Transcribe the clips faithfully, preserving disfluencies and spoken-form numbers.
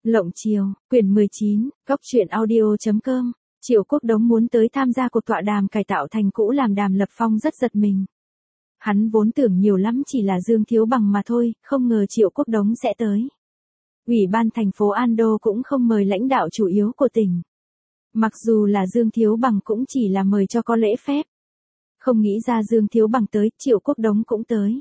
Lộng Chiều, quyển mười chín, góc truyện audio chấm com. Triệu Quốc Đống muốn tới tham gia cuộc tọa đàm cải tạo thành cũ làm Đàm Lập Phong rất giật mình. Hắn vốn tưởng nhiều lắm chỉ là Dương Thiếu Bằng mà thôi, không ngờ Triệu Quốc Đống sẽ tới. Ủy ban thành phố Ando cũng không mời lãnh đạo chủ yếu của tỉnh. Mặc dù là Dương Thiếu Bằng cũng chỉ là mời cho có lễ phép. Không nghĩ ra Dương Thiếu Bằng tới, Triệu Quốc Đống cũng tới.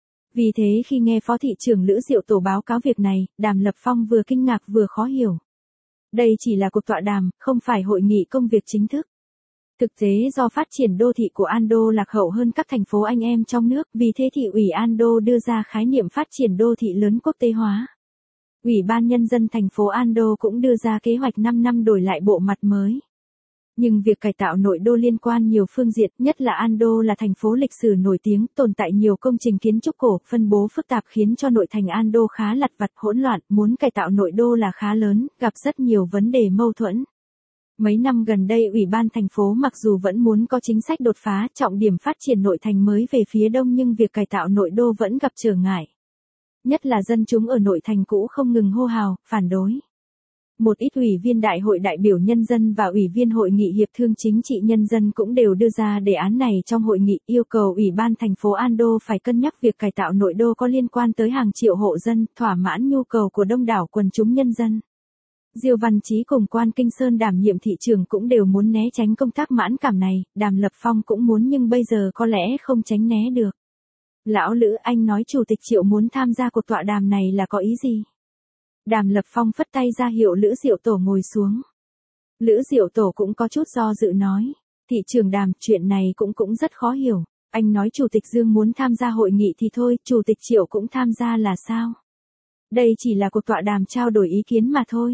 Vì thế khi nghe Phó thị trưởng Lữ Diệu Tổ báo cáo việc này, Đàm Lập Phong vừa kinh ngạc vừa khó hiểu. Đây chỉ là cuộc tọa đàm, không phải hội nghị công việc chính thức. Thực tế do phát triển đô thị của Ando lạc hậu hơn các thành phố anh em trong nước, vì thế thị ủy Ando đưa ra khái niệm phát triển đô thị lớn quốc tế hóa. Ủy ban Nhân dân thành phố Ando cũng đưa ra kế hoạch năm năm đổi lại bộ mặt mới. Nhưng việc cải tạo nội đô liên quan nhiều phương diện, nhất là Ando là thành phố lịch sử nổi tiếng, tồn tại nhiều công trình kiến trúc cổ, phân bố phức tạp khiến cho nội thành Ando khá lặt vặt hỗn loạn, muốn cải tạo nội đô là khá lớn, gặp rất nhiều vấn đề mâu thuẫn. Mấy năm gần đây Ủy ban thành phố mặc dù vẫn muốn có chính sách đột phá, trọng điểm phát triển nội thành mới về phía đông nhưng việc cải tạo nội đô vẫn gặp trở ngại. Nhất là dân chúng ở nội thành cũ không ngừng hô hào, phản đối. Một ít ủy viên đại hội đại biểu nhân dân và ủy viên hội nghị hiệp thương chính trị nhân dân cũng đều đưa ra đề án này trong hội nghị, yêu cầu Ủy ban thành phố Ando phải cân nhắc việc cải tạo nội đô có liên quan tới hàng triệu hộ dân, thỏa mãn nhu cầu của đông đảo quần chúng nhân dân. Diêu Văn Chí cùng Quan Kinh Sơn đảm nhiệm thị trường cũng đều muốn né tránh công tác mãn cảm này, Đàm Lập Phong cũng muốn nhưng bây giờ có lẽ không tránh né được. Lão Lữ, anh nói Chủ tịch Triệu muốn tham gia cuộc tọa đàm này là có ý gì? Đàm Lập Phong phất tay ra hiệu Lữ Diệu Tổ ngồi xuống. Lữ Diệu Tổ cũng có chút do dự nói. Thị trưởng Đàm, chuyện này cũng cũng rất khó hiểu. Anh nói Chủ tịch Dương muốn tham gia hội nghị thì thôi, Chủ tịch Triệu cũng tham gia là sao? Đây chỉ là cuộc tọa đàm trao đổi ý kiến mà thôi.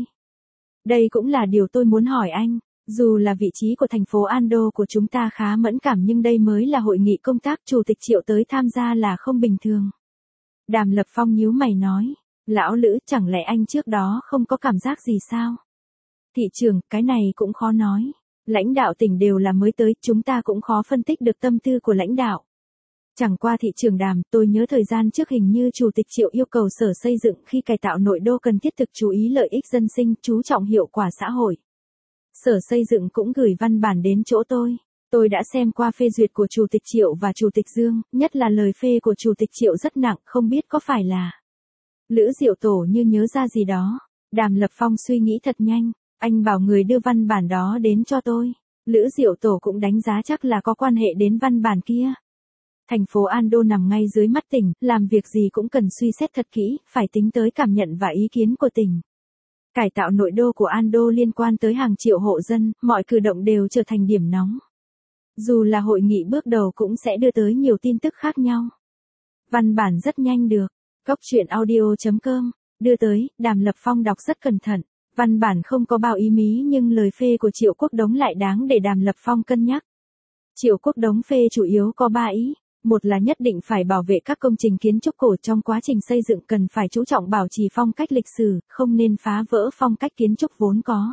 Đây cũng là điều tôi muốn hỏi anh. Dù là vị trí của thành phố Ando của chúng ta khá mẫn cảm nhưng đây mới là hội nghị công tác, Chủ tịch Triệu tới tham gia là không bình thường. Đàm Lập Phong nhíu mày nói. Lão Lữ, chẳng lẽ anh trước đó không có cảm giác gì sao? Thị trưởng, cái này cũng khó nói. Lãnh đạo tỉnh đều là mới tới, chúng ta cũng khó phân tích được tâm tư của lãnh đạo. Chẳng qua thị trưởng Đàm, tôi nhớ thời gian trước hình như Chủ tịch Triệu yêu cầu Sở Xây dựng khi cải tạo nội đô cần thiết thực chú ý lợi ích dân sinh, chú trọng hiệu quả xã hội. Sở Xây dựng cũng gửi văn bản đến chỗ tôi. Tôi đã xem qua phê duyệt của Chủ tịch Triệu và Chủ tịch Dương, nhất là lời phê của Chủ tịch Triệu rất nặng, không biết có phải là... Lữ Diệu Tổ như nhớ ra gì đó. Đàm Lập Phong suy nghĩ thật nhanh. Anh bảo người đưa văn bản đó đến cho tôi. Lữ Diệu Tổ cũng đánh giá chắc là có quan hệ đến văn bản kia. Thành phố Ando nằm ngay dưới mắt tỉnh, làm việc gì cũng cần suy xét thật kỹ, phải tính tới cảm nhận và ý kiến của tỉnh. Cải tạo nội đô của Ando liên quan tới hàng triệu hộ dân, mọi cử động đều trở thành điểm nóng. Dù là hội nghị bước đầu cũng sẽ đưa tới nhiều tin tức khác nhau. Văn bản rất nhanh được. Góc truyện audio chấm com, đưa tới, Đàm Lập Phong đọc rất cẩn thận, văn bản không có bao ý mí nhưng lời phê của Triệu Quốc Đống lại đáng để Đàm Lập Phong cân nhắc. Triệu Quốc Đống phê chủ yếu có ba ý, một là nhất định phải bảo vệ các công trình kiến trúc cổ trong quá trình xây dựng cần phải chú trọng bảo trì phong cách lịch sử, không nên phá vỡ phong cách kiến trúc vốn có.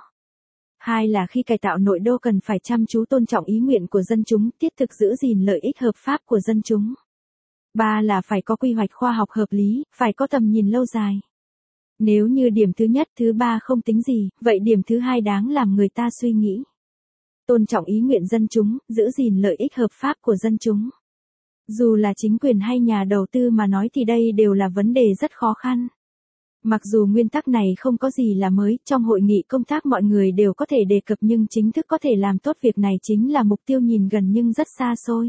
Hai là khi cải tạo nội đô cần phải chăm chú tôn trọng ý nguyện của dân chúng, thiết thực giữ gìn lợi ích hợp pháp của dân chúng. Ba là phải có quy hoạch khoa học hợp lý, phải có tầm nhìn lâu dài. Nếu như điểm thứ nhất, thứ ba không tính gì, vậy điểm thứ hai đáng làm người ta suy nghĩ. Tôn trọng ý nguyện dân chúng, giữ gìn lợi ích hợp pháp của dân chúng. Dù là chính quyền hay nhà đầu tư mà nói thì đây đều là vấn đề rất khó khăn. Mặc dù nguyên tắc này không có gì là mới, trong hội nghị công tác mọi người đều có thể đề cập nhưng chính thức có thể làm tốt việc này chính là mục tiêu nhìn gần nhưng rất xa xôi.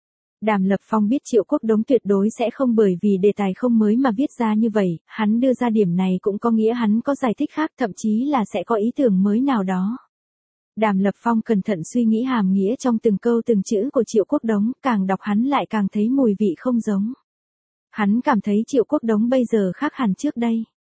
Đàm Lập Phong biết Triệu Quốc Đống tuyệt đối sẽ không bởi vì đề tài không mới mà viết ra như vậy, hắn đưa ra điểm này cũng có nghĩa hắn có giải thích khác, thậm chí là sẽ có ý tưởng mới nào đó. Đàm Lập Phong cẩn thận suy nghĩ hàm nghĩa trong từng câu từng chữ của Triệu Quốc Đống, càng đọc hắn lại càng thấy mùi vị không giống. Hắn cảm thấy Triệu Quốc Đống bây giờ khác hẳn trước đây.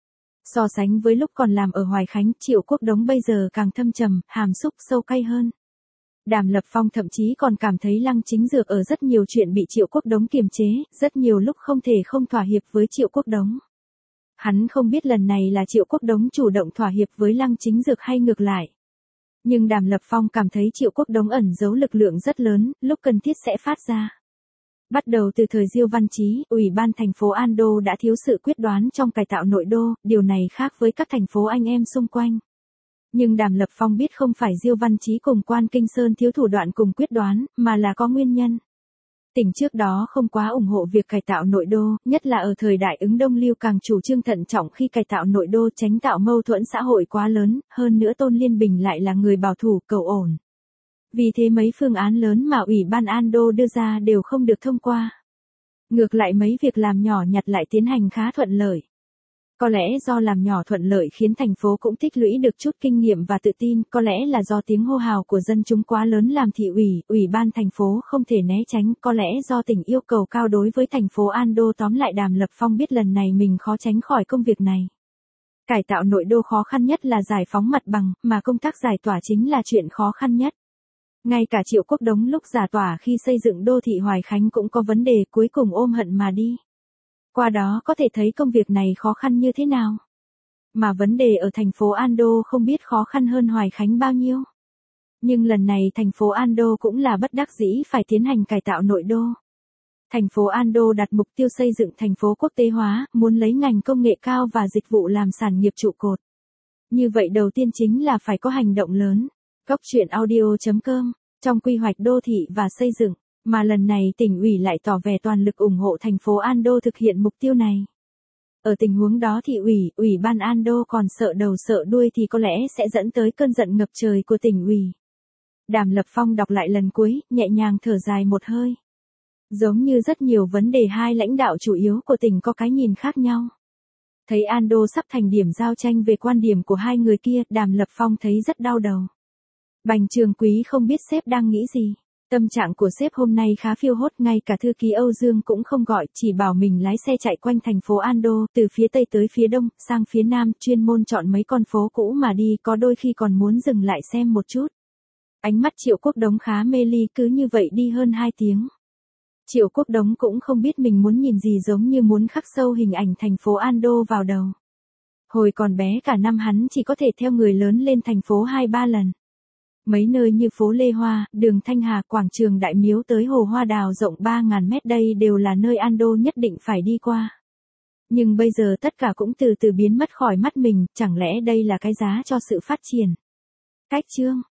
So sánh với lúc còn làm ở Hoài Khánh, Triệu Quốc Đống bây giờ càng thâm trầm, hàm xúc sâu cay hơn. Đàm Lập Phong thậm chí còn cảm thấy Lăng Chính Dược ở rất nhiều chuyện bị Triệu Quốc Đống kiềm chế, rất nhiều lúc không thể không thỏa hiệp với Triệu Quốc Đống. Hắn không biết lần này là Triệu Quốc Đống chủ động thỏa hiệp với Lăng Chính Dược hay ngược lại. Nhưng Đàm Lập Phong cảm thấy Triệu Quốc Đống ẩn giấu lực lượng rất lớn, lúc cần thiết sẽ phát ra. Bắt đầu từ thời Diêu Văn Chí, Ủy ban thành phố An Đô đã thiếu sự quyết đoán trong cải tạo nội đô, điều này khác với các thành phố anh em xung quanh. Nhưng Đàm Lập Phong biết không phải Diêu Văn Chí cùng Quan Kinh Sơn thiếu thủ đoạn cùng quyết đoán, mà là có nguyên nhân. Tỉnh trước đó không quá ủng hộ việc cải tạo nội đô, nhất là ở thời đại Ứng Đông Lưu càng chủ trương thận trọng khi cải tạo nội đô tránh tạo mâu thuẫn xã hội quá lớn, hơn nữa Tôn Liên Bình lại là người bảo thủ, cầu ổn. Vì thế mấy phương án lớn mà Ủy ban An Đô đưa ra đều không được thông qua. Ngược lại mấy việc làm nhỏ nhặt lại tiến hành khá thuận lợi. Có lẽ do làm nhỏ thuận lợi khiến thành phố cũng tích lũy được chút kinh nghiệm và tự tin, có lẽ là do tiếng hô hào của dân chúng quá lớn làm thị ủy, ủy ban thành phố không thể né tránh, có lẽ do tỉnh yêu cầu cao đối với thành phố An Đô. Tóm lại Đàm Lập Phong biết lần này mình khó tránh khỏi công việc này. Cải tạo nội đô khó khăn nhất là giải phóng mặt bằng, mà công tác giải tỏa chính là chuyện khó khăn nhất. Ngay cả Triệu Quốc Đống lúc giải tỏa khi xây dựng đô thị Hoài Khánh cũng có vấn đề, cuối cùng ôm hận mà đi. Qua đó có thể thấy công việc này khó khăn như thế nào. Mà vấn đề ở thành phố An Đô không biết khó khăn hơn Hoài Khánh bao nhiêu. Nhưng lần này thành phố An Đô cũng là bất đắc dĩ phải tiến hành cải tạo nội đô. Thành phố An Đô đặt mục tiêu xây dựng thành phố quốc tế hóa, muốn lấy ngành công nghệ cao và dịch vụ làm sản nghiệp trụ cột. Như vậy đầu tiên chính là phải có hành động lớn. Góc truyện audio chấm com, trong quy hoạch đô thị và xây dựng, mà lần này tỉnh ủy lại tỏ vẻ toàn lực ủng hộ thành phố An Đô thực hiện mục tiêu này. Ở tình huống đó thị ủy, ủy ban An Đô còn sợ đầu sợ đuôi thì có lẽ sẽ dẫn tới cơn giận ngập trời của tỉnh ủy. Đàm Lập Phong đọc lại lần cuối, nhẹ nhàng thở dài một hơi. Giống như rất nhiều vấn đề hai lãnh đạo chủ yếu của tỉnh có cái nhìn khác nhau. Thấy An Đô sắp thành điểm giao tranh về quan điểm của hai người kia, Đàm Lập Phong thấy rất đau đầu. Bành Trường Quý không biết sếp đang nghĩ gì. Tâm trạng của sếp hôm nay khá phiêu hốt, ngay cả thư ký Âu Dương cũng không gọi, chỉ bảo mình lái xe chạy quanh thành phố An Đô, từ phía tây tới phía đông, sang phía nam, chuyên môn chọn mấy con phố cũ mà đi, có đôi khi còn muốn dừng lại xem một chút. Ánh mắt Triệu Quốc Đống khá mê ly, cứ như vậy đi hơn hai tiếng. Triệu Quốc Đống cũng không biết mình muốn nhìn gì, giống như muốn khắc sâu hình ảnh thành phố An Đô vào đầu. Hồi còn bé cả năm hắn chỉ có thể theo người lớn lên thành phố hai ba lần. Mấy nơi như phố Lê Hoa, đường Thanh Hà, quảng trường Đại Miếu tới hồ Hoa Đào rộng ba nghìn mét đây đều là nơi An Đô nhất định phải đi qua. Nhưng bây giờ tất cả cũng từ từ biến mất khỏi mắt mình, chẳng lẽ đây là cái giá cho sự phát triển? Cách chương